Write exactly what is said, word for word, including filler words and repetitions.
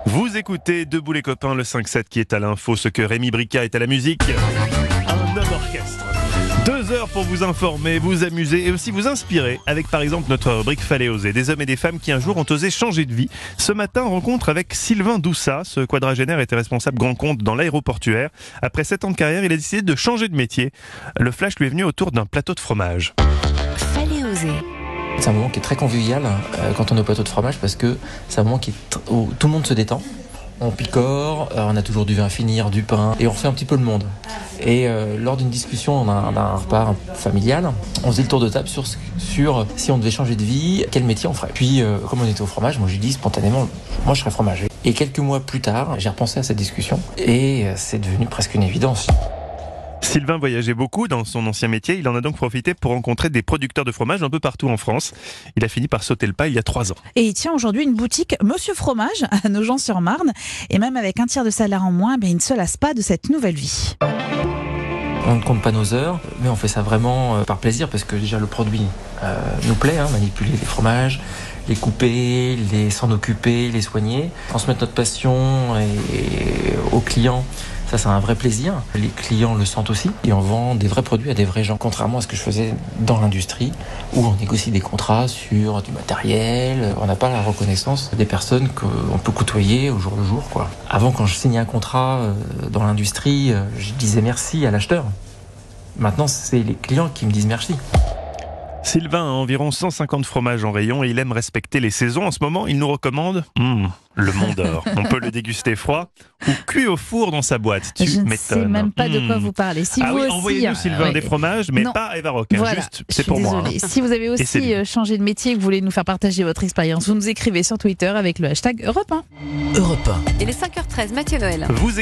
Vous écoutez Debout les copains, le cinq sept qui est à l'info, ce que Rémi Brica est à la musique. Un homme orchestre. Deux heures pour vous informer, vous amuser et aussi vous inspirer avec par exemple notre rubrique Fallait oser. Des hommes et des femmes qui un jour ont osé changer de vie. Ce matin, rencontre avec Sylvain Doussat. Ce quadragénaire était responsable grand compte dans l'aéroportuaire. Après sept ans de carrière, il a décidé de changer de métier. Le flash lui est venu autour d'un plateau de fromage. Fallait oser. C'est un moment qui est très convivial euh, quand on est au plateau de fromage parce que c'est un moment qui est t- où tout le monde se détend. On picore, euh, on a toujours du vin à finir, du pain et on refait un petit peu le monde. Et euh, lors d'une discussion d'un, d'un repas familial, on faisait le tour de table sur, sur si on devait changer de vie, quel métier on ferait. Puis euh, comme on était au fromage, moi j'ai dit spontanément, moi je serais fromager. Et quelques mois plus tard, j'ai repensé à cette discussion et euh, c'est devenu presque une évidence. Sylvain voyageait beaucoup dans son ancien métier. Il en a donc profité pour rencontrer des producteurs de fromage un peu partout en France. Il a fini par sauter le pas il y a trois ans. Et il tient aujourd'hui une boutique Monsieur Fromage à Nogent-sur-Marne. Et même avec un tiers de salaire en moins, ben, il ne se lasse pas de cette nouvelle vie. On ne compte pas nos heures, mais on fait ça vraiment par plaisir parce que déjà le produit euh, nous plaît, hein, manipuler les fromages, les couper, les s'en occuper, les soigner, transmettre notre passion et, aux clients. Ça, c'est un vrai plaisir. Les clients le sentent aussi et on vend des vrais produits à des vrais gens. Contrairement à ce que je faisais dans l'industrie où on négocie des contrats sur du matériel, on n'a pas la reconnaissance des personnes qu'on peut côtoyer au jour le jour, quoi. Avant, quand je signais un contrat dans l'industrie, je disais merci à l'acheteur. Maintenant, c'est les clients qui me disent merci. Sylvain a environ cent cinquante fromages en rayon et il aime respecter les saisons. En ce moment, il nous recommande mmh, le Mont d'Or. On peut le déguster froid ou cuit au four dans sa boîte. Tu Je ne m'étonnes. sais même pas de quoi Mmh. vous parlez. Si ah vous oui, aussi, envoyez-nous Sylvain euh, des ouais. fromages, mais Non. pas à Eva Rock. Hein, Voilà, juste, je c'est suis pour moi. désolée. Hein. Si vous avez Et c'est aussi lui. euh, changé de métier et que vous voulez nous faire partager votre expérience, vous nous écrivez sur Twitter avec le hashtag Europe un. Europe un. Il est cinq heures treize, Mathieu Noël. Vous